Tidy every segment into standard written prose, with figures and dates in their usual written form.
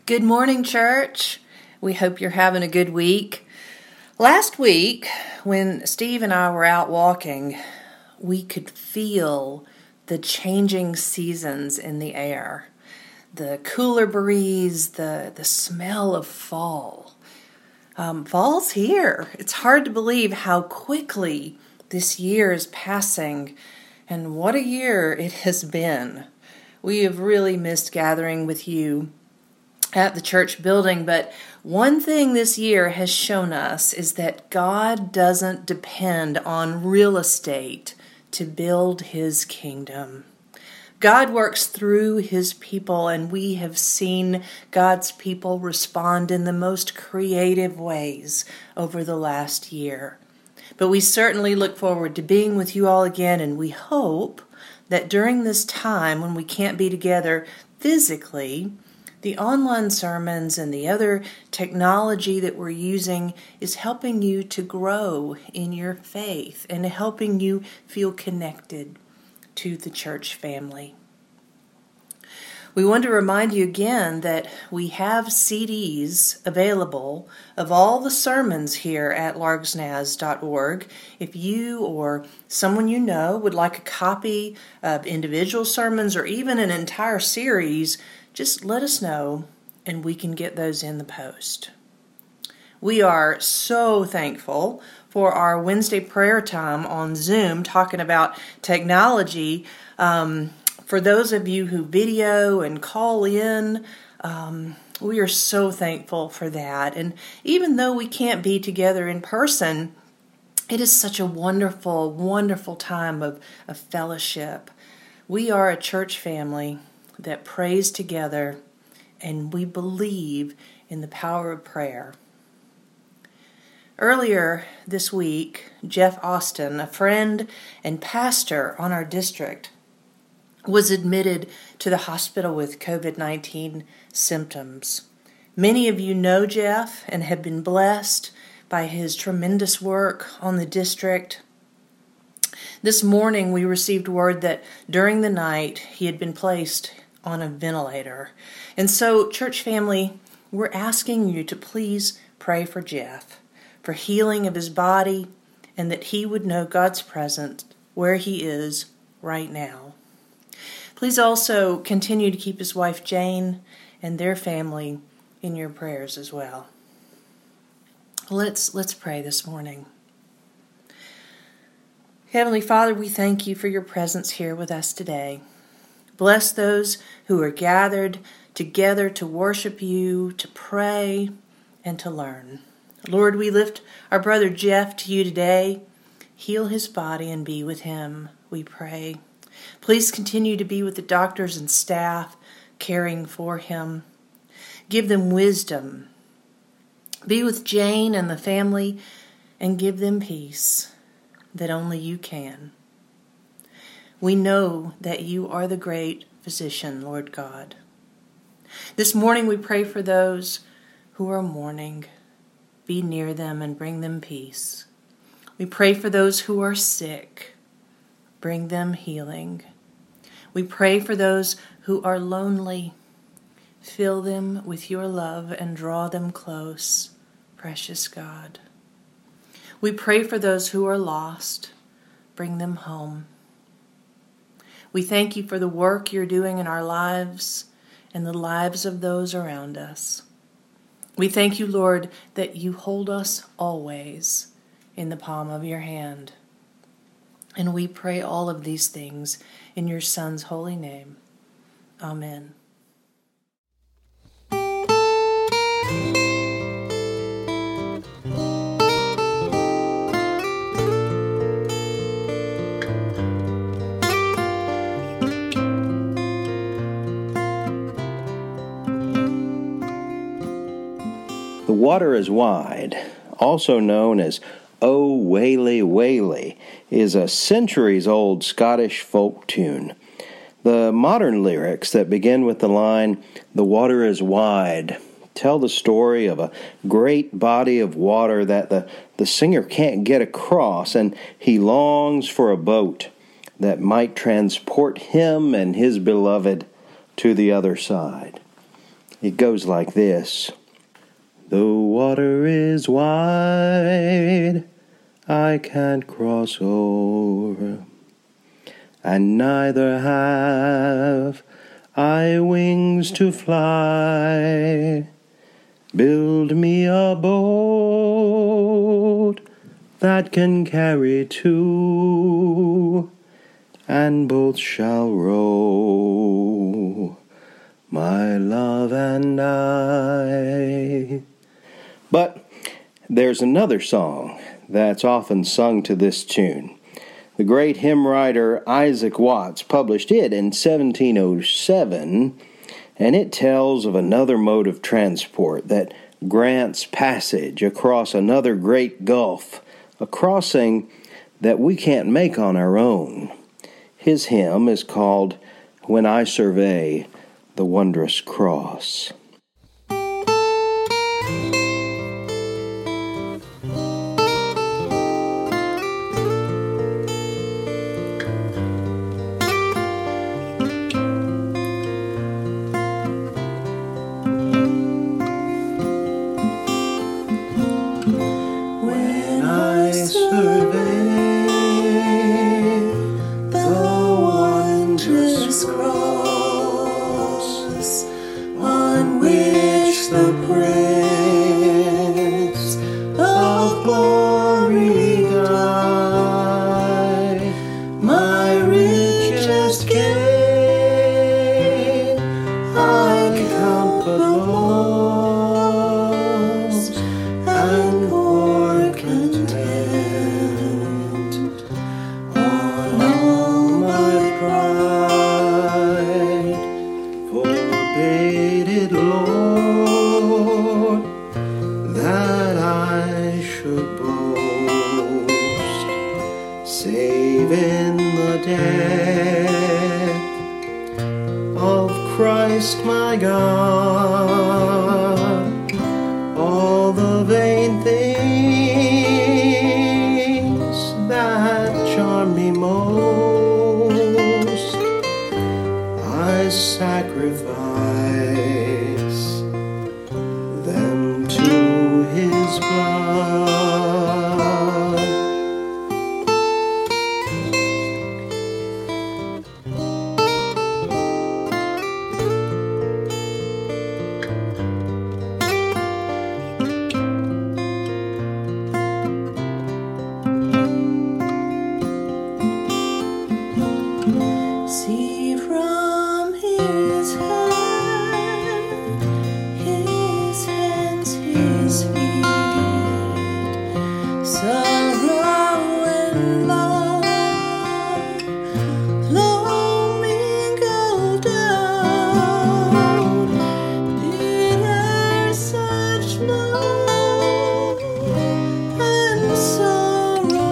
Good morning, church. We hope you're having a good week. Last week, when Steve and I were out walking, we could feel the changing seasons in the air. The cooler breeze, the smell of fall. Fall's here. It's hard to believe how quickly this year is passing, and what a year it has been. We have really missed gathering with you at the church building, but one thing this year has shown us is that God doesn't depend on real estate to build His kingdom. God works through His people, and we have seen God's people respond in the most creative ways over the last year. But we certainly look forward to being with you all again, and we hope that during this time when we can't be together physically, the online sermons and the other technology that we're using is helping you to grow in your faith and helping you feel connected to the church family. We want to remind you again that we have CDs available of all the sermons here at largsnaz.org. If you or someone you know would like a copy of individual sermons or even an entire series, just let us know and we can get those in the post. We are so thankful for our Wednesday prayer time on Zoom talking about technology. For those of you who video and call in, we are so thankful for that. And even though we can't be together in person, it is such a wonderful, wonderful time of fellowship. We are a church family that prays together, and we believe in the power of prayer. Earlier this week, Jeff Austin, a friend and pastor on our district, was admitted to the hospital with COVID-19 symptoms. Many of you know Jeff and have been blessed by his tremendous work on the district. This morning, we received word that during the night, he had been placed on a ventilator. And so, church family, we're asking you to please pray for Jeff, for healing of his body, and that he would know God's presence where he is right now. Please also continue to keep his wife Jane and their family in your prayers as well. Let's pray this morning. Heavenly Father, we thank you for your presence here with us today. Bless those who are gathered together to worship you, to pray, and to learn. Lord, we lift our brother Jeff to you today. Heal his body and be with him, we pray. Please continue to be with the doctors and staff caring for him. Give them wisdom. Be with Jane and the family and give them peace that only you can. We know that you are the great physician, Lord God. This morning we pray for those who are mourning. Be near them and bring them peace. We pray for those who are sick. Bring them healing. We pray for those who are lonely. Fill them with your love and draw them close, precious God. We pray for those who are lost. Bring them home. We thank you for the work you're doing in our lives and the lives of those around us. We thank you, Lord, that you hold us always in the palm of your hand. And we pray all of these things in your Son's holy name. Amen. The Water is Wide, also known as O Waly Waly, is a centuries-old Scottish folk tune. The modern lyrics that begin with the line, "The water is wide," tell the story of a great body of water that the singer can't get across, and he longs for a boat that might transport him and his beloved to the other side. It goes like this. The water is wide, I can't cross over, and neither have I wings to fly. Build me a boat that can carry two, and both shall row, my love and I. But there's another song that's often sung to this tune. The great hymn writer Isaac Watts published it in 1707, and it tells of another mode of transport that grants passage across another great gulf, a crossing that we can't make on our own. His hymn is called When I Survey the Wondrous Cross. Christ my God, all the vain things that charm me most, I sacrifice them to His blood. See from His hand, His hands, His feet, sorrow and love flow mingle down. Did I such love and sorrow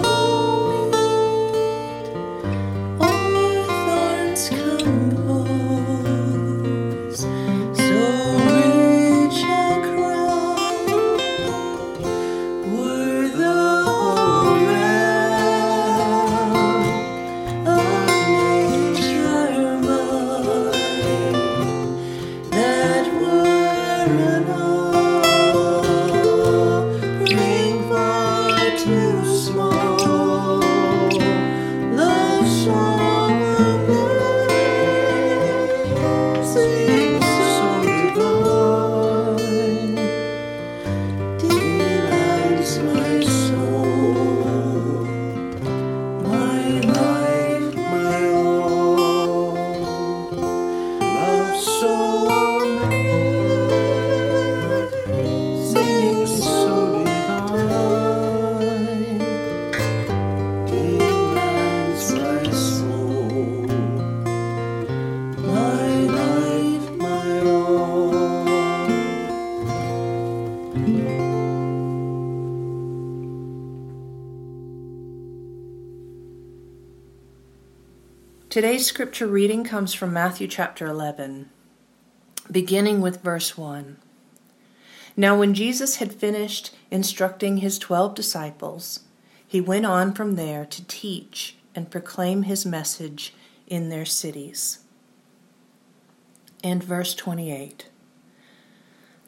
compose so rich a crown? Were the whole realm of nature mine, that were an offering far too small. Love song sing so divine, delights my soul, my life, my all. Love so amazing, so divine, delights my soul, my life, my all. Today's scripture reading comes from Matthew chapter 11, beginning with verse 1. Now when Jesus had finished instructing his 12 disciples, he went on from there to teach and proclaim his message in their cities. And verse 28.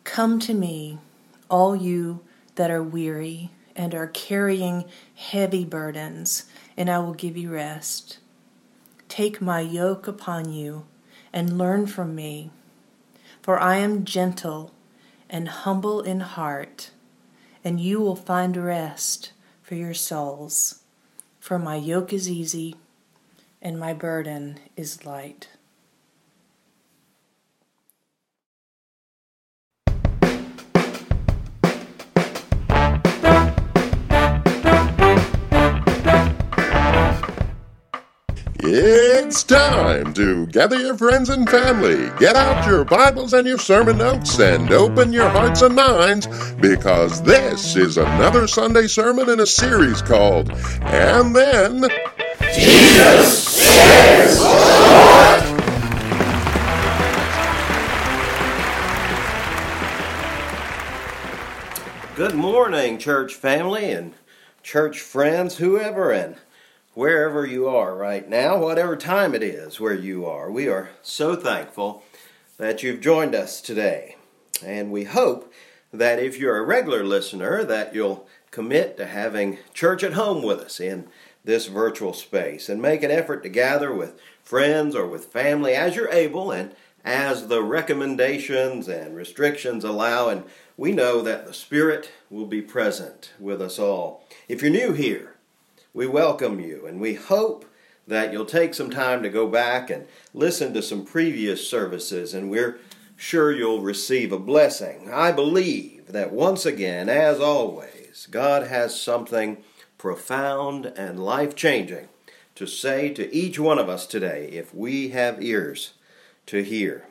Come to me, all you that are weary and are carrying heavy burdens, and I will give you rest. Take my yoke upon you and learn from me, for I am gentle and humble in heart, and you will find rest for your souls. For my yoke is easy and my burden is light. It's time to gather your friends and family, get out your Bibles and your sermon notes, and open your hearts and minds, because this is another Sunday sermon in a series called, And Then Jesus Says What? Good morning, church family and church friends, whoever and wherever you are right now, whatever time it is where you are. We are so thankful that you've joined us today. And we hope that if you're a regular listener, that you'll commit to having church at home with us in this virtual space and make an effort to gather with friends or with family as you're able and as the recommendations and restrictions allow. And we know that the Spirit will be present with us all. If you're new here, we welcome you, and we hope that you'll take some time to go back and listen to some previous services, and we're sure you'll receive a blessing. I believe that once again, as always, God has something profound and life-changing to say to each one of us today if we have ears to hear.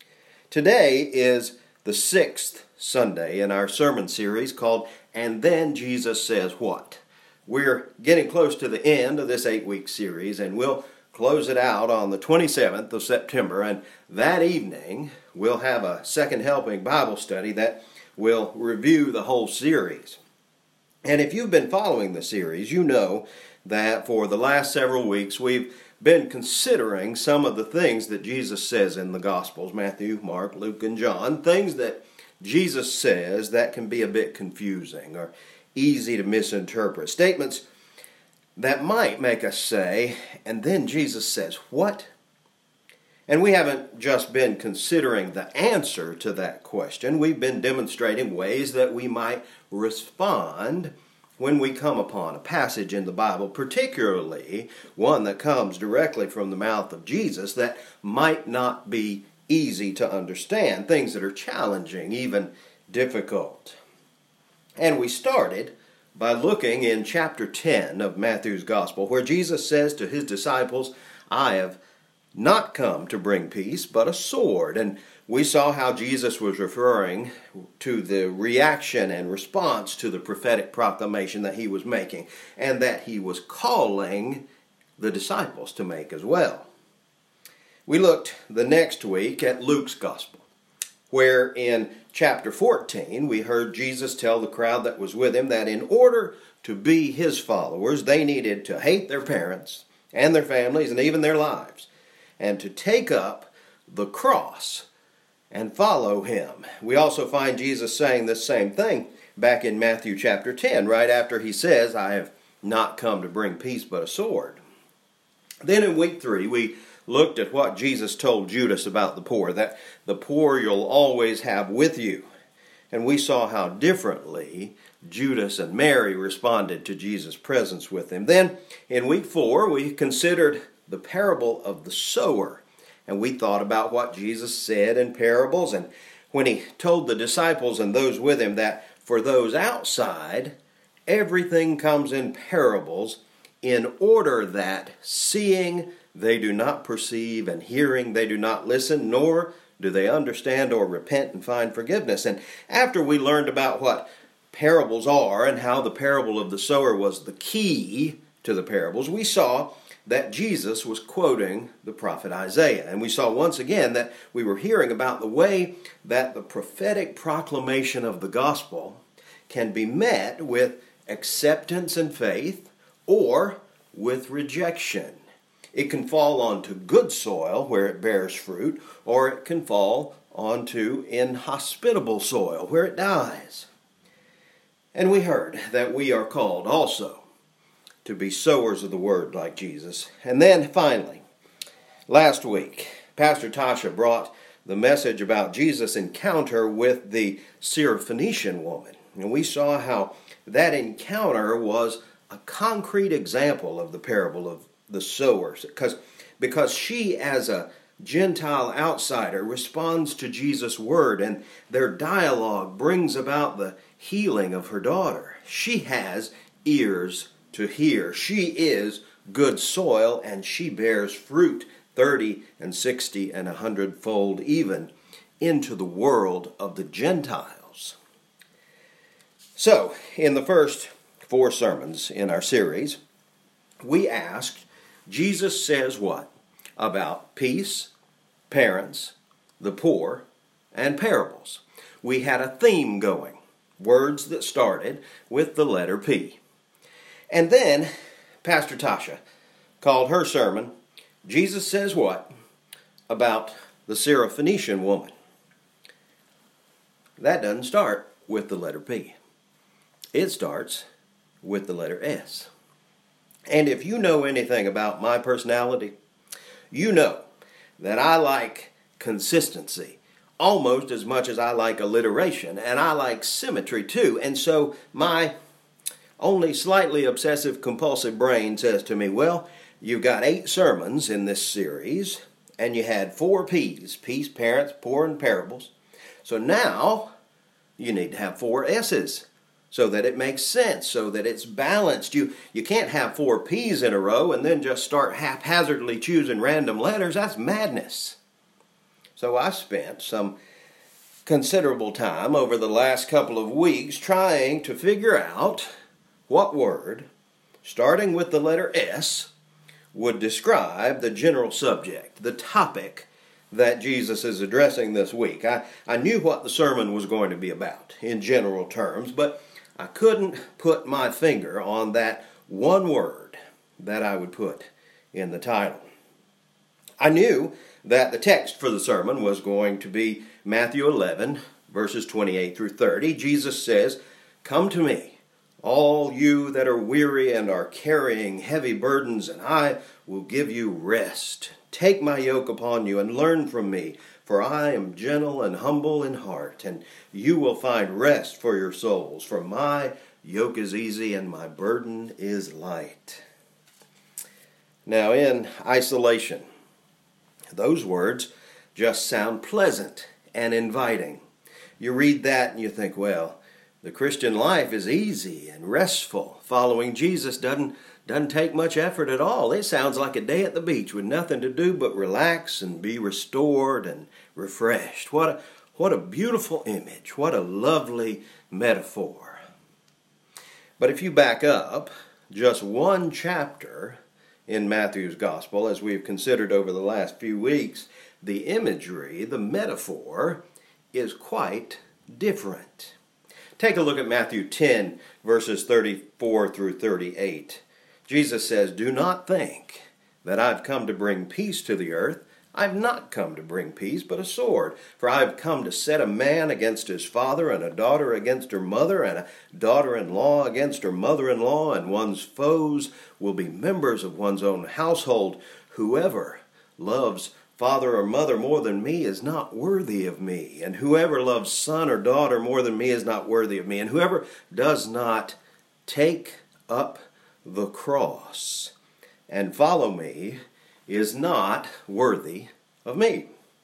Today is the 6th Sunday in our sermon series called And Then Jesus Says What? We're getting close to the end of this 8-week series, and we'll close it out on the 27th of September, and that evening we'll have a second helping Bible study that will review the whole series. And if you've been following the series, you know that for the last several weeks we've been considering some of the things that Jesus says in the Gospels, Matthew, Mark, Luke, and John, things that Jesus says that can be a bit confusing or easy to misinterpret. Statements that might make us say, and then Jesus says, what? And we haven't just been considering the answer to that question. We've been demonstrating ways that we might respond when we come upon a passage in the Bible, particularly one that comes directly from the mouth of Jesus that might not be easy to understand, things that are challenging, even difficult. And we started by looking in chapter 10 of Matthew's Gospel, where Jesus says to his disciples, I have not come to bring peace, but a sword. And we saw how Jesus was referring to the reaction and response to the prophetic proclamation that he was making, and that he was calling the disciples to make as well. We looked the next week at Luke's Gospel, where in chapter 14 we heard Jesus tell the crowd that was with him that in order to be his followers, they needed to hate their parents and their families and even their lives, and to take up the cross and follow him. We also find Jesus saying this same thing back in Matthew chapter 10, right after he says, I have not come to bring peace but a sword. Then in week 3, we looked at what Jesus told Judas about the poor, that the poor you'll always have with you. And we saw how differently Judas and Mary responded to Jesus' presence with them. Then in week 4, we considered the parable of the sower. And we thought about what Jesus said in parables, and when he told the disciples and those with him that for those outside, everything comes in parables in order that seeing they do not perceive, and hearing they do not listen, nor do they understand or repent and find forgiveness. And after we learned about what parables are and how the parable of the sower was the key to the parables, we saw that Jesus was quoting the prophet Isaiah. And we saw once again that we were hearing about the way that the prophetic proclamation of the gospel can be met with acceptance and faith or with rejection. It can fall onto good soil where it bears fruit, or it can fall onto inhospitable soil where it dies. And we heard that we are called also to be sowers of the word like Jesus. And then finally, last week, Pastor Tasha brought the message about Jesus' encounter with the Syrophoenician woman. And we saw how that encounter was a concrete example of the parable of the sowers. Because she, as a Gentile outsider, responds to Jesus' word, and their dialogue brings about the healing of her daughter. She has ears to hear. She is good soil, and she bears fruit 30 and 60 and 100-fold even into the world of the Gentiles. So, in the first 4 sermons in our series, we asked, Jesus says what about peace, parents, the poor, and parables? We had a theme going, words that started with the letter P. And then Pastor Tasha called her sermon, Jesus says what about the Syrophoenician woman? That doesn't start with the letter P. It starts with the letter S. And if you know anything about my personality, you know that I like consistency almost as much as I like alliteration, and I like symmetry too. And so my only slightly obsessive compulsive brain says to me, well, you've got 8 sermons in this series, and you had 4 P's, peace, parents, poor, and parables. So now you need to have 4 S's so that it makes sense, so that it's balanced. You can't have 4 P's in a row and then just start haphazardly choosing random letters. That's madness. So I spent some considerable time over the last couple of weeks trying to figure out what word, starting with the letter S, would describe the general subject, the topic that Jesus is addressing this week. I knew what the sermon was going to be about in general terms, but I couldn't put my finger on that one word that I would put in the title. I knew that the text for the sermon was going to be Matthew 11, verses 28 through 30. Jesus says, "Come to me, all you that are weary and are carrying heavy burdens, and I will give you rest. Take my yoke upon you and learn from me, for I am gentle and humble in heart, and you will find rest for your souls. For my yoke is easy and my burden is light." Now, in isolation, those words just sound pleasant and inviting. You read that and you think, well, the Christian life is easy and restful. Following Jesus doesn't take much effort at all. It sounds like a day at the beach with nothing to do but relax and be restored and refreshed. What a beautiful image. What a lovely metaphor. But if you back up just one chapter in Matthew's Gospel, as we've considered over the last few weeks, the imagery, the metaphor, is quite different. Take a look at Matthew 10, verses 34 through 38. Jesus says, "Do not think that I've come to bring peace to the earth. I've not come to bring peace, but a sword. For I've come to set a man against his father, and a daughter against her mother, and a daughter-in-law against her mother-in-law, and one's foes will be members of one's own household. Whoever loves father or mother more than me is not worthy of me, and whoever loves son or daughter more than me is not worthy of me, and whoever does not take up the cross and follow me is not worthy of me."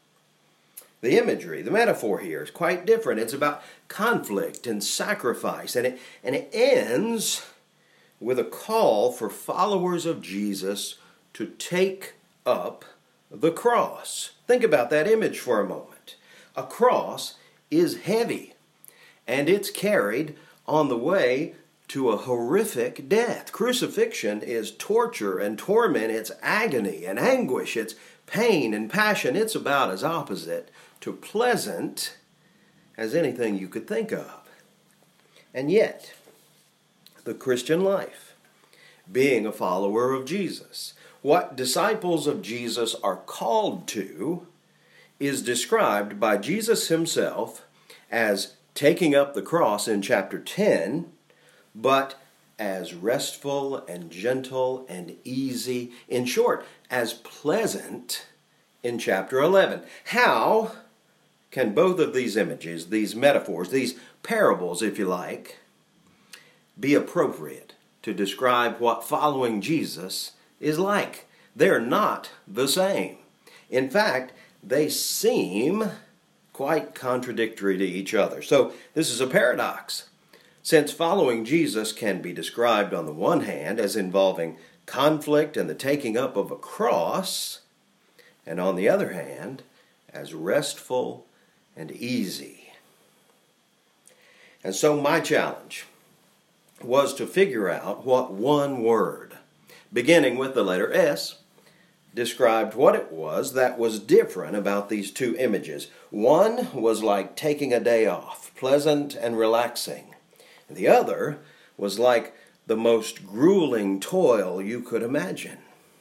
The imagery, the metaphor here is quite different. It's about conflict and sacrifice, and it ends with a call for followers of Jesus to take up the cross. Think about that image for a moment. A cross is heavy, and it's carried on the way to a horrific death. Crucifixion is torture and torment. It's agony and anguish. It's pain and passion. It's about as opposite to pleasant as anything you could think of. And yet, the Christian life, being a follower of Jesus, what disciples of Jesus are called to is described by Jesus himself as taking up the cross in chapter 10, but as restful and gentle and easy, in short, as pleasant in chapter 11. How can both of these images, these metaphors, these parables, if you like, be appropriate to describe what following Jesus is like? They're not the same. In fact, they seem quite contradictory to each other. So this is a paradox. Since following Jesus can be described on the one hand as involving conflict and the taking up of a cross, and on the other hand as restful and easy. And so my challenge was to figure out what one word, beginning with the letter S, described what it was that was different about these two images. One was like taking a day off, pleasant and relaxing. The other was like the most grueling toil you could imagine.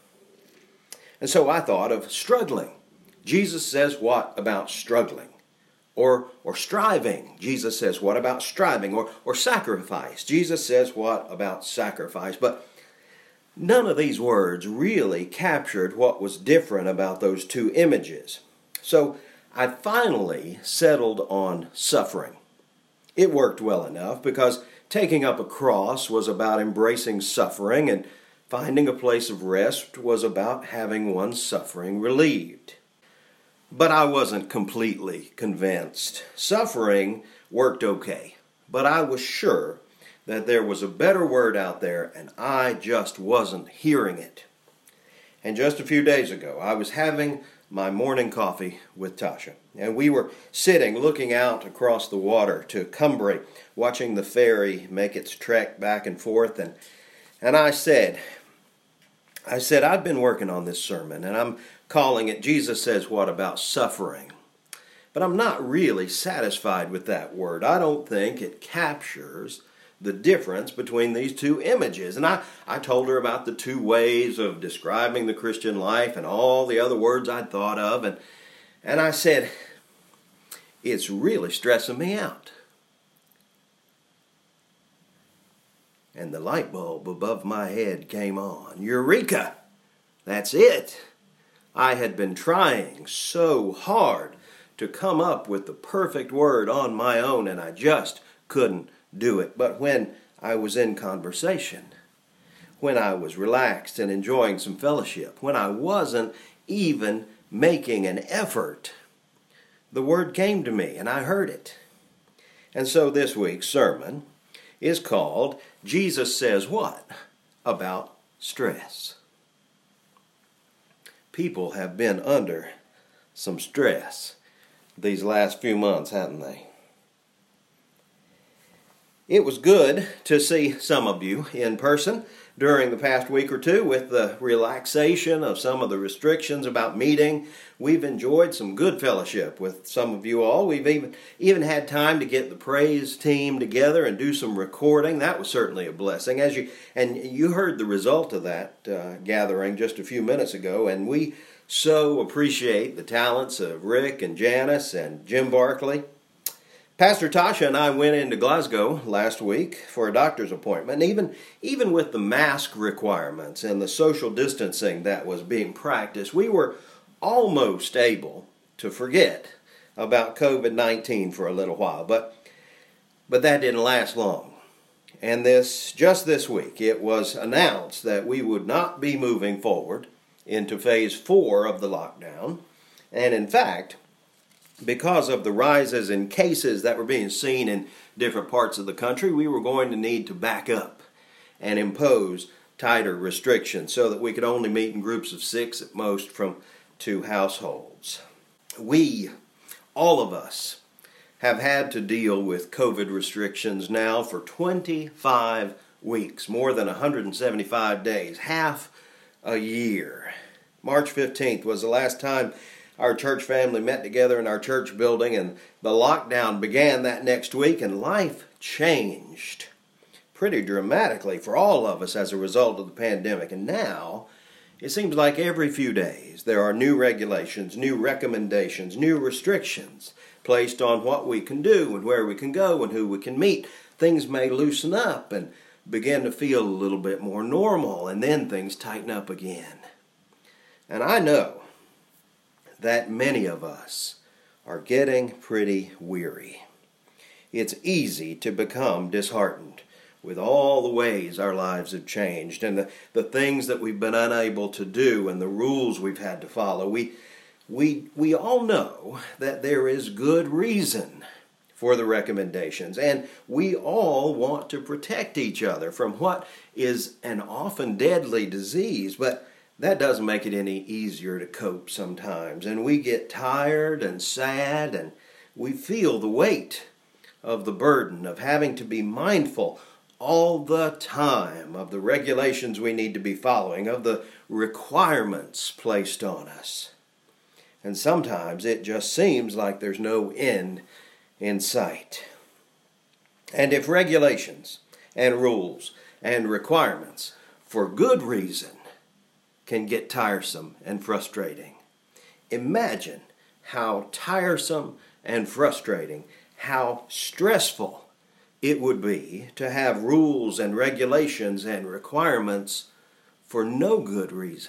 And so I thought of struggling. Jesus says, what about struggling? Or striving. Jesus says, what about striving? Or sacrifice. Jesus says, what about sacrifice? But none of these words really captured what was different about those two images. So I finally settled on suffering. It worked well enough because taking up a cross was about embracing suffering, and finding a place of rest was about having one's suffering relieved. But I wasn't completely convinced. Suffering worked okay, but I was sure that there was a better word out there, and I just wasn't hearing it. And just a few days ago, I was having my morning coffee with Tasha, and we were sitting looking out across the water to Cumbria, watching the ferry make its trek back and forth, and I said, I've been working on this sermon, and I'm calling it, Jesus Says, What About Suffering? But I'm not really satisfied with that word. I don't think it captures the difference between these two images. And I told her about the two ways of describing the Christian life and all the other words I'd thought of. And I said, it's really stressing me out. And the light bulb above my head came on. Eureka! That's it. I had been trying so hard to come up with the perfect word on my own, and I just couldn't do it. But when I was in conversation, when I was relaxed and enjoying some fellowship, when I wasn't even making an effort, the word came to me and I heard it. And so this week's sermon is called Jesus Says What About Stress? People have been under some stress these last few months, haven't they? It was good to see some of you in person during the past week or two with the relaxation of some of the restrictions about meeting. We've enjoyed some good fellowship with some of you all. We've even had time to get the praise team together and do some recording. That was certainly a blessing. You heard the result of that gathering just a few minutes ago, and we so appreciate the talents of Rick and Janice and Jim Barkley. Pastor Tasha and I went into Glasgow last week for a doctor's appointment. And even with the mask requirements and the social distancing that was being practiced, we were almost able to forget about COVID-19 for a little while. But that didn't last long. And just this week, it was announced that we would not be moving forward into phase 4 of the lockdown. And in fact, because of the rises in cases that were being seen in different parts of the country, we were going to need to back up and impose tighter restrictions so that we could only meet in groups of 6 at most from 2 households. We, all of us, have had to deal with COVID restrictions now for 25 weeks, more than 175 days, half a year. March 15th was the last time our church family met together in our church building, and the lockdown began that next week, and life changed pretty dramatically for all of us as a result of the pandemic. And now It seems like every few days there are new regulations, new recommendations, new restrictions placed on what we can do and where we can go and who we can meet. Things may loosen up and begin to feel a little bit more normal, and then things tighten up again. And I know that many of us are getting pretty weary. It's easy to become disheartened with all the ways our lives have changed and the things that we've been unable to do and the rules we've had to follow. We all know that there is good reason for the recommendations, and we all want to protect each other from what is an often deadly disease, but that doesn't make it any easier to cope sometimes, and we get tired and sad, and we feel the weight of the burden of having to be mindful all the time of the regulations we need to be following, of the requirements placed on us. And sometimes it just seems like there's no end in sight. And if regulations and rules and requirements for good reason can get tiresome and frustrating, imagine how tiresome and frustrating, how stressful it would be to have rules and regulations and requirements for no good reason.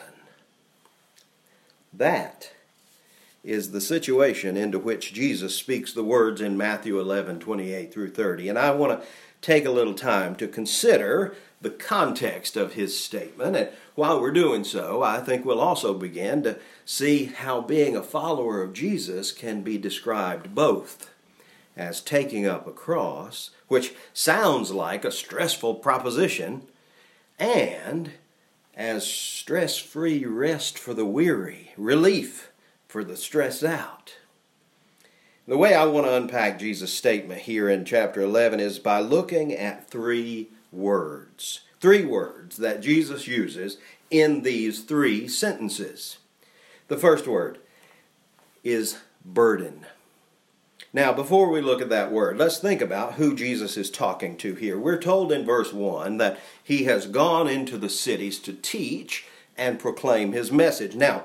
That is the situation into which Jesus speaks the words in Matthew 11:28 through 30. And I want to take a little time to consider the context of his statement. And while we're doing so, I think we'll also begin to see how being a follower of Jesus can be described both as taking up a cross, which sounds like a stressful proposition, and as stress-free rest for the weary, relief for the stressed out. The way I want to unpack Jesus' statement here in chapter 11 is by looking at three words that Jesus uses in these three sentences. The first word is burden. Now, before we look at that word, let's think about who Jesus is talking to here. We're told in verse 1 that he has gone into the cities to teach and proclaim his message. Now,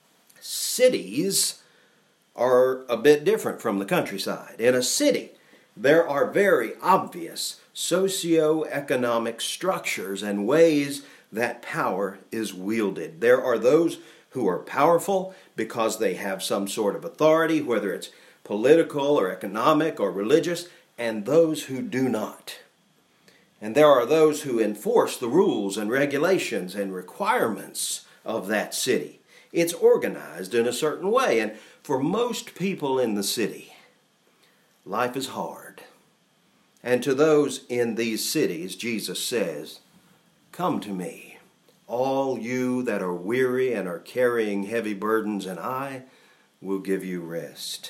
cities are a bit different from the countryside. In a city, there are very obvious socioeconomic structures and ways that power is wielded. There are those who are powerful because they have some sort of authority, whether it's political or economic or religious, and those who do not. And there are those who enforce the rules and regulations and requirements of that city. It's organized in a certain way, and for most people in the city, life is hard. And to those in these cities, Jesus says, "Come to me, all you that are weary and are carrying heavy burdens, and I will give you rest."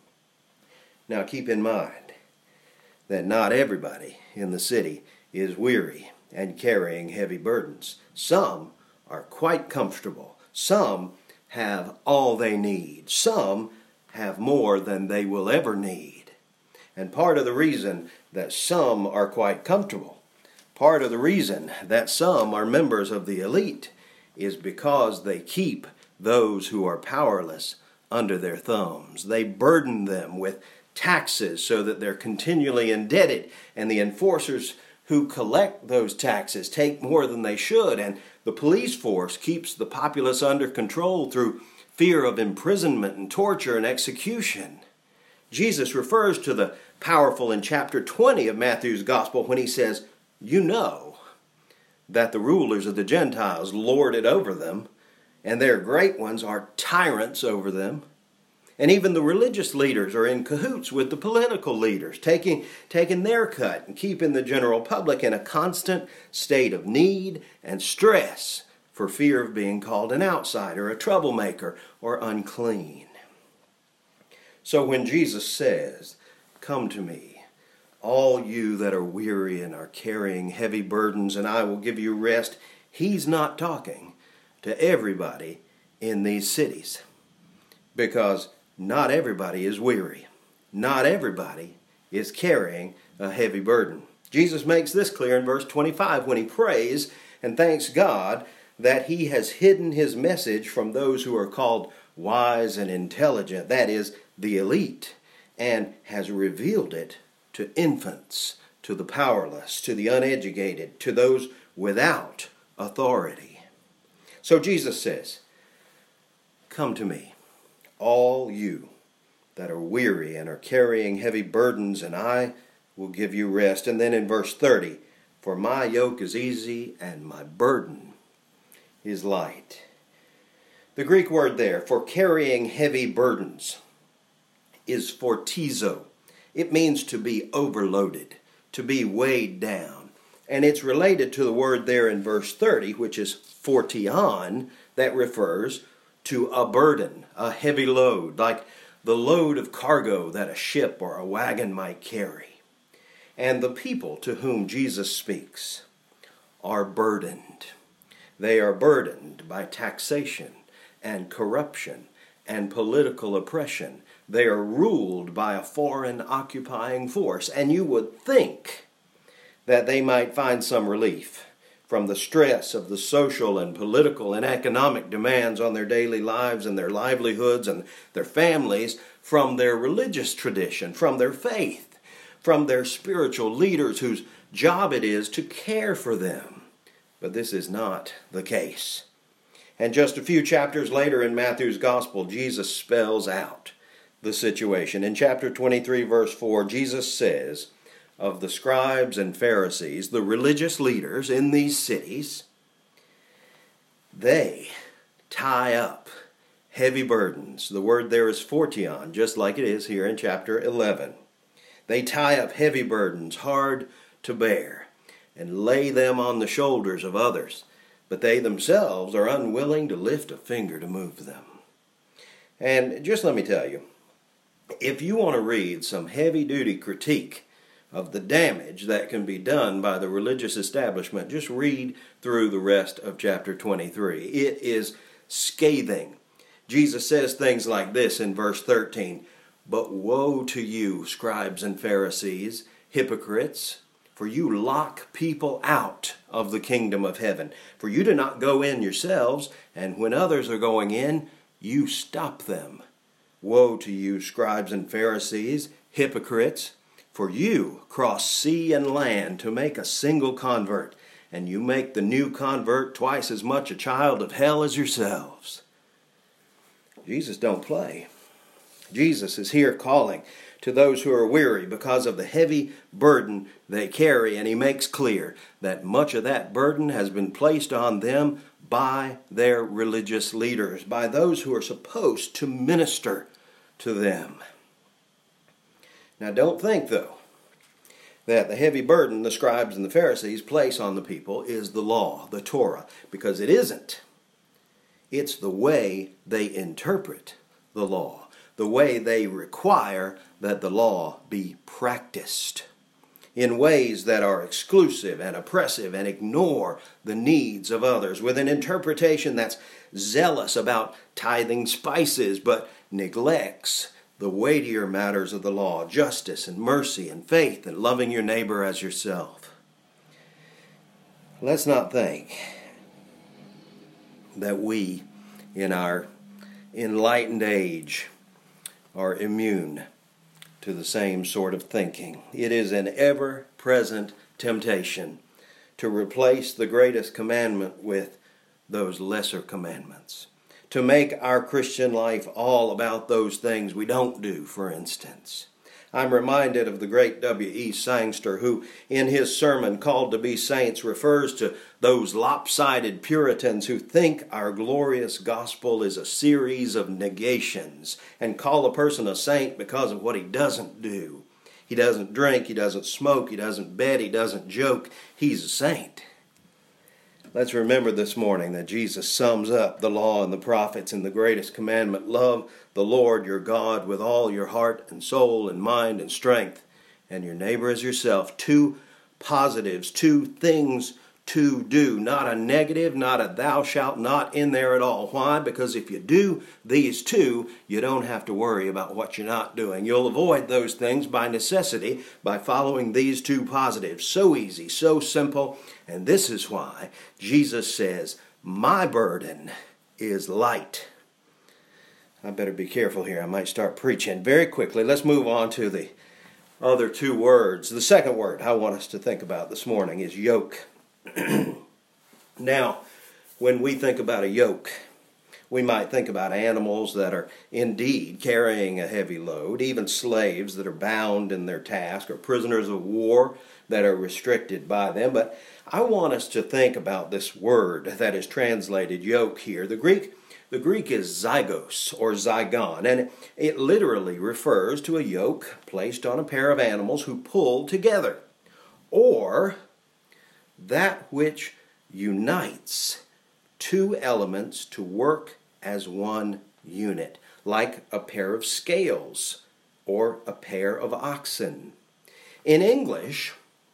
Now keep in mind that not everybody in the city is weary and carrying heavy burdens. Some are quite comfortable. Some have all they need. Some have more than they will ever need. And part of the reason that some are quite comfortable, part of the reason that some are members of the elite, is because they keep those who are powerless under their thumbs. They burden them with taxes so that they're continually indebted, and the enforcers who collect those taxes take more than they should, and the police force keeps the populace under control through fear of imprisonment and torture and execution. Jesus refers to the powerful in chapter 20 of Matthew's Gospel when he says, "You know that the rulers of the Gentiles lord it over them, and their great ones are tyrants over them." And even the religious leaders are in cahoots with the political leaders, taking their cut and keeping the general public in a constant state of need and stress for fear of being called an outsider, a troublemaker, or unclean. So when Jesus says, "Come to me, all you that are weary and are carrying heavy burdens, and I will give you rest," he's not talking to everybody in these cities, because not everybody is weary. Not everybody is carrying a heavy burden. Jesus makes this clear in verse 25 when he prays and thanks God that he has hidden his message from those who are called wise and intelligent, that is, the elite, and has revealed it to infants, to the powerless, to the uneducated, to those without authority. So Jesus says, "Come to me, all you that are weary and are carrying heavy burdens, and I will give you rest." And then in verse 30, "For my yoke is easy and my burden is light." The Greek word there for carrying heavy burdens is fortizo. It means to be overloaded, to be weighed down. And it's related to the word there in verse 30, which is fortion, that refers to a burden, a heavy load, like the load of cargo that a ship or a wagon might carry. And the people to whom Jesus speaks are burdened. They are burdened by taxation and corruption and political oppression. They are ruled by a foreign occupying force, and you would think that they might find some relief from the stress of the social and political and economic demands on their daily lives and their livelihoods and their families, from their religious tradition, from their faith, from their spiritual leaders whose job it is to care for them. But this is not the case. And just a few chapters later in Matthew's Gospel, Jesus spells out the situation. In chapter 23, verse 4, Jesus says of the scribes and Pharisees, the religious leaders in these cities, they tie up heavy burdens. The word there is fortion, just like it is here in chapter 11. They tie up heavy burdens, hard to bear, and lay them on the shoulders of others, but they themselves are unwilling to lift a finger to move them. And just let me tell you, if you want to read some heavy-duty critique of the damage that can be done by the religious establishment, just read through the rest of chapter 23. It is scathing. Jesus says things like this in verse 13, "But woe to you, scribes and Pharisees, hypocrites, for you lock people out of the kingdom of heaven. For you do not go in yourselves, and when others are going in, you stop them. Woe to you, scribes and Pharisees, hypocrites, for you cross sea and land to make a single convert, and you make the new convert twice as much a child of hell as yourselves." Jesus don't play. Jesus is here calling to those who are weary because of the heavy burden they carry, and he makes clear that much of that burden has been placed on them by their religious leaders, by those who are supposed to minister to them. Now don't think, though, that the heavy burden the scribes and the Pharisees place on the people is the law, the Torah, because it isn't. It's the way they interpret the law, the way they require that the law be practiced in ways that are exclusive and oppressive and ignore the needs of others, with an interpretation that's zealous about tithing spices but neglects the weightier matters of the law, justice and mercy and faith and loving your neighbor as yourself. Let's not think that we, in our enlightened age, are immune to the same sort of thinking. It is an ever-present temptation to replace the greatest commandment with those lesser commandments, to make our Christian life all about those things we don't do, for instance. I'm reminded of the great W.E. Sangster, who in his sermon Called to Be Saints refers to those lopsided Puritans who think our glorious gospel is a series of negations and call a person a saint because of what he doesn't do. He doesn't drink, he doesn't smoke, he doesn't bet, he doesn't joke. He's a saint. Let's remember this morning that Jesus sums up the law and the prophets in the greatest commandment: love the Lord your God with all your heart and soul and mind and strength, and your neighbor as yourself. Two positives, two things to do. Not a negative, not a thou shalt not in there at all. Why? Because if you do these two, you don't have to worry about what you're not doing. You'll avoid those things by necessity by following these two positives. So easy, so simple. And this is why Jesus says My burden is light. I better be careful here. I might start preaching very quickly. Let's move on to the other two words. The second word I want us to think about this morning is yoke. Now, when we think about a yoke, we might think about animals that are indeed carrying a heavy load, even slaves that are bound in their task, or prisoners of war that are restricted by them. But I want us to think about this word that is translated yoke here. The Greek is zygos or zygon, and it literally refers to a yoke placed on a pair of animals who pull together, or that which unites two elements to work as one unit, like a pair of scales or a pair of oxen. In English,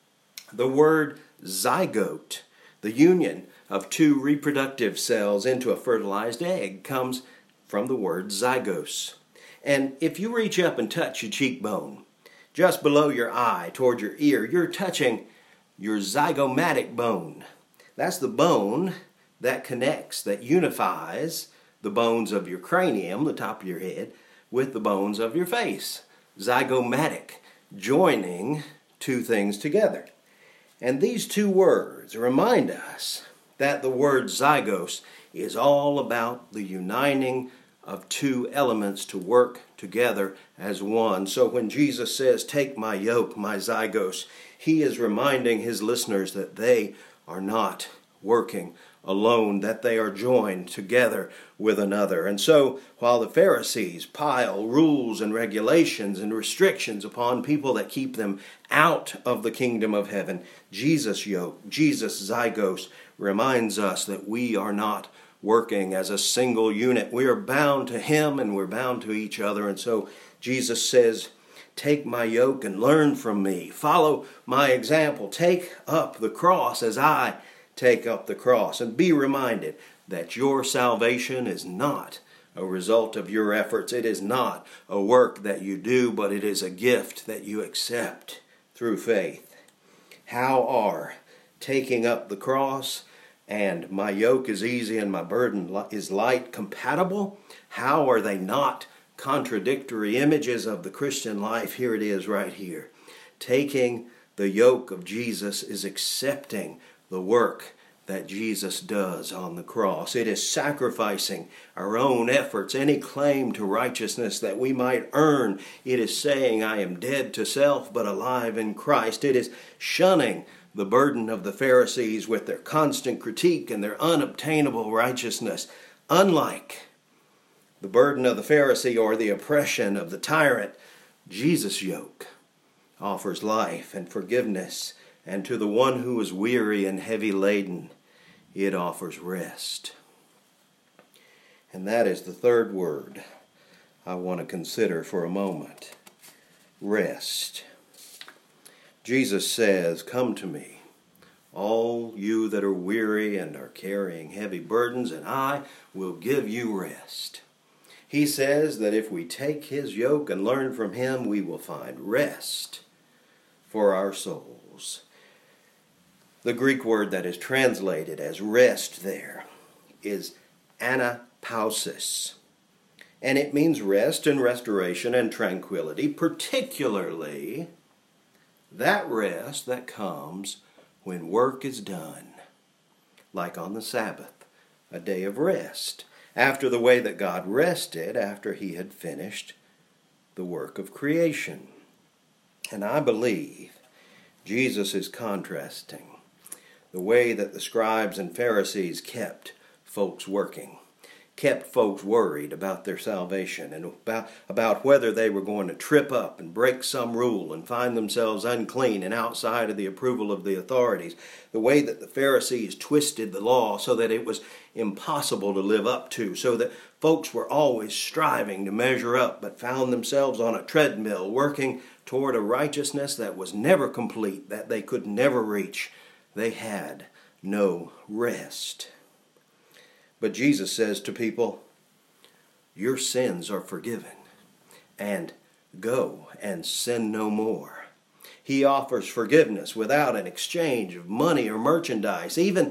the word zygote, the union of two reproductive cells into a fertilized egg, comes from the word zygos. And if you reach up and touch your cheekbone, just below your eye toward your ear, you're touching your zygomatic bone. That's the bone that connects, that unifies the bones of your cranium, the top of your head, with the bones of your face. Zygomatic, joining two things together. And these two words remind us that the word zygos is all about the uniting of two elements to work together as one. So when Jesus says, "Take my yoke, my zygos," he is reminding his listeners that they are not working alone, that they are joined together with another. And so, while the Pharisees pile rules and regulations and restrictions upon people that keep them out of the kingdom of heaven, Jesus' yoke, Jesus' zygos, reminds us that we are not working as a single unit. We are bound to him and we're bound to each other. And so Jesus says, "Take my yoke and learn from me. Follow my example. Take up the cross as I take up the cross." And be reminded that your salvation is not a result of your efforts. It is not a work that you do, but it is a gift that you accept through faith. How are taking up the cross and my yoke is easy and my burden is light compatible? How are they not contradictory images of the Christian life? Here it is right here. Taking the yoke of Jesus is accepting the work that Jesus does on the cross. It is sacrificing our own efforts, any claim to righteousness that we might earn. It is saying, "I am dead to self, but alive in Christ." It is shunning the burden of the Pharisees with their constant critique and their unobtainable righteousness. Unlike the burden of the Pharisee or the oppression of the tyrant, Jesus' yoke offers life and forgiveness, and to the one who is weary and heavy laden, it offers rest. And that is the third word I want to consider for a moment. Rest. Jesus says, "Come to me, all you that are weary and are carrying heavy burdens, and I will give you rest." He says that if we take his yoke and learn from him, we will find rest for our souls. The Greek word that is translated as rest there is anapausis. And it means rest and restoration and tranquility, particularly that rest that comes when work is done, like on the Sabbath, a day of rest, after the way that God rested after he had finished the work of creation. And I believe Jesus is contrasting the way that the scribes and Pharisees kept folks working, kept folks worried about their salvation and about whether they were going to trip up and break some rule and find themselves unclean and outside of the approval of the authorities. The way that the Pharisees twisted the law so that it was impossible to live up to, so that folks were always striving to measure up but found themselves on a treadmill working toward a righteousness that was never complete, that they could never reach. They had no rest. But Jesus says to people, "Your sins are forgiven, and go and sin no more." He offers forgiveness without an exchange of money or merchandise, even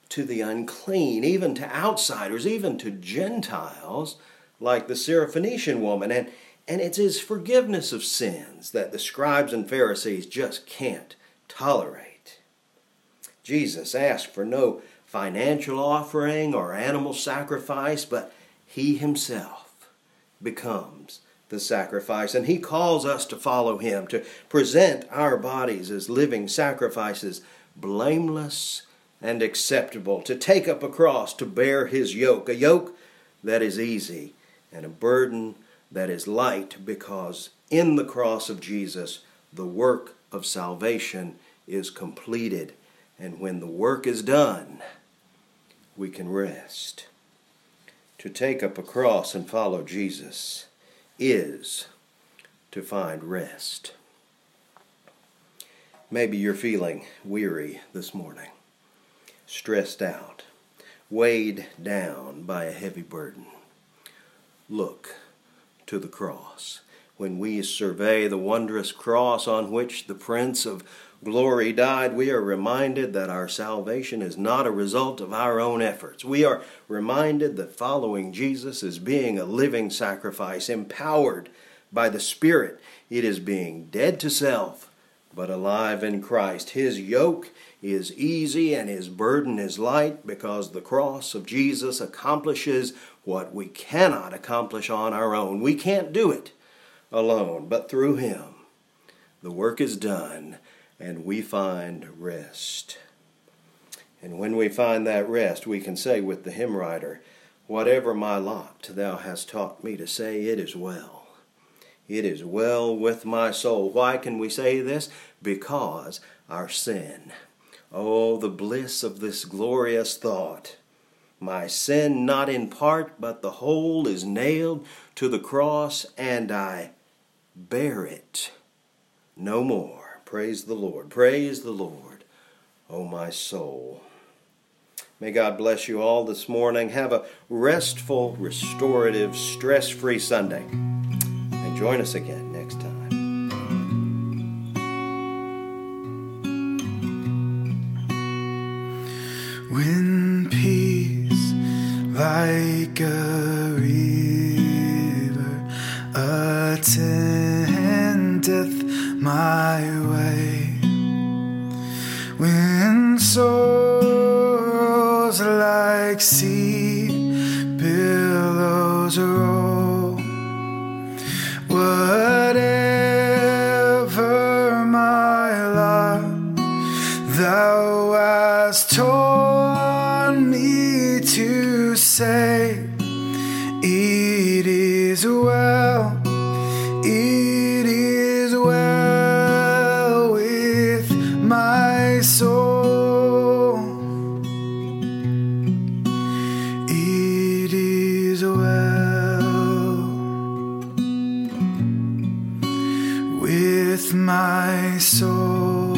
to the unclean, even to outsiders, even to Gentiles, like the Syrophoenician woman. And it's his forgiveness of sins that the scribes and Pharisees just can't tolerate. Jesus asked for no financial offering or animal sacrifice, but he himself becomes the sacrifice. And he calls us to follow him, to present our bodies as living sacrifices, blameless and acceptable, to take up a cross, to bear his yoke, a yoke that is easy and a burden that is light, because in the cross of Jesus, the work of salvation is completed. And when the work is done, we can rest. To take up a cross and follow Jesus is to find rest. Maybe you're feeling weary this morning, stressed out, weighed down by a heavy burden. Look to the cross. When we survey the wondrous cross on which the Prince of Glory died, we are reminded that our salvation is not a result of our own efforts. We are reminded that following Jesus is being a living sacrifice, empowered by the Spirit. It is being dead to self, but alive in Christ. His yoke is easy and his burden is light, because the cross of Jesus accomplishes what we cannot accomplish on our own. We can't do it alone, but through him the work is done and we find rest. And when we find that rest, we can say with the hymn writer, "Whatever my lot thou hast taught me to say, it is well. It is well with my soul." Why can we say this? Because our sin. Oh, the bliss of this glorious thought. My sin, not in part, but the whole, is nailed to the cross, and I bear it no more. Praise the Lord. Praise the Lord, oh my soul. May God bless you all this morning. Have a restful, restorative, stress-free Sunday. And join us again next time. When peace like a river attendeth my way, when sorrows like sea billows roll, whatever my lot, thou hast taught me to say, it is well, it is well with my soul. It is well with my soul.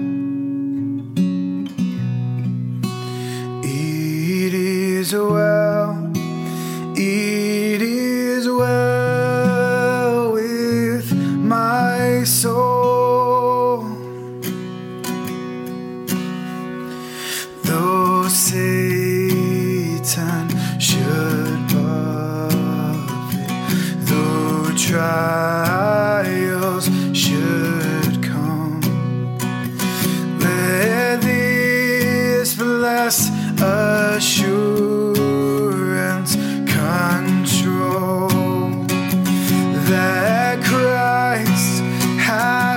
It is well, it is well with my soul. Though Satan should buffet, though trials should come, let this blessed assurance control that Christ has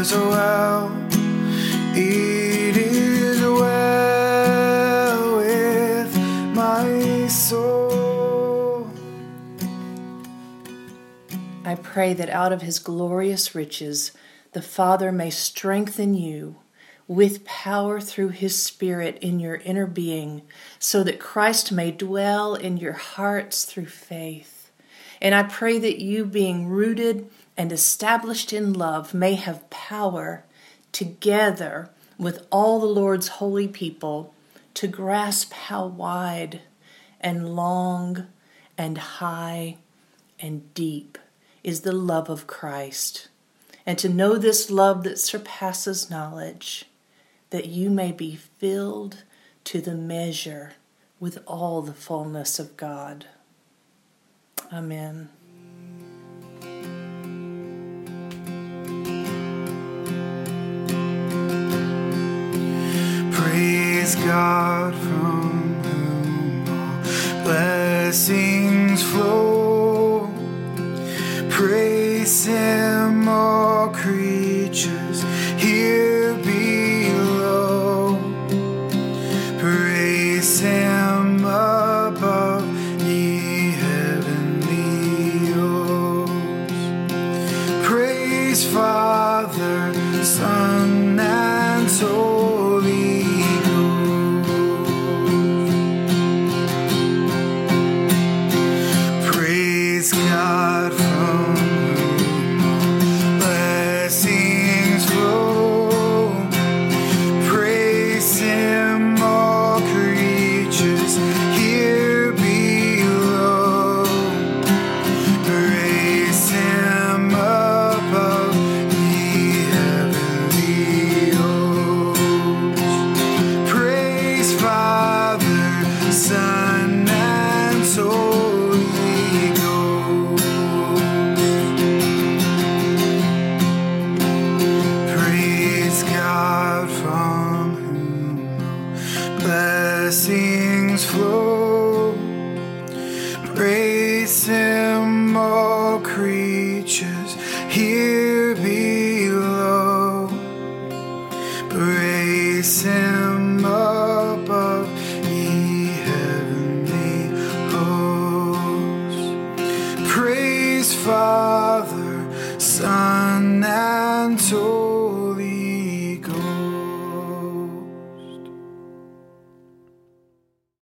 is well, it is well with my soul. I pray that out of his glorious riches, the Father may strengthen you with power through his Spirit in your inner being, so that Christ may dwell in your hearts through faith. And I pray that you, being rooted and established in love, may have power, together with all the Lord's holy people, to grasp how wide and long and high and deep is the love of Christ, and to know this love that surpasses knowledge, that you may be filled to the measure with all the fullness of God. Amen. Praise God from whom all blessings flow. Praise him, all creatures here below. Praise him above, ye heavenly hosts. Praise Father, Son, and Holy Ghost. Praise God from whom all blessings flow. Praise him, all creatures here below. Praise him above, ye heavenly hosts. Praise Father, Son, and Holy Ghost. Praise God from whom all blessings flow. Praise him, all creatures here below. Praise him above, ye heavenly hosts. Praise Father, Son, and Holy